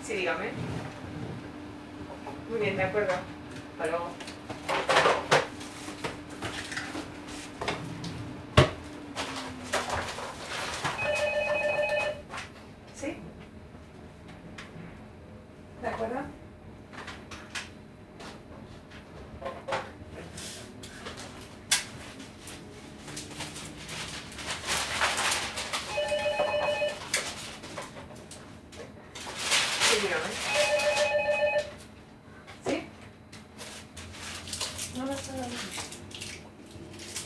Sí, dígame. Muy bien, de acuerdo. Hasta luego. ¿Sí? ¿De acuerdo? Sí, dígame. ¿Sí? No, no está bien.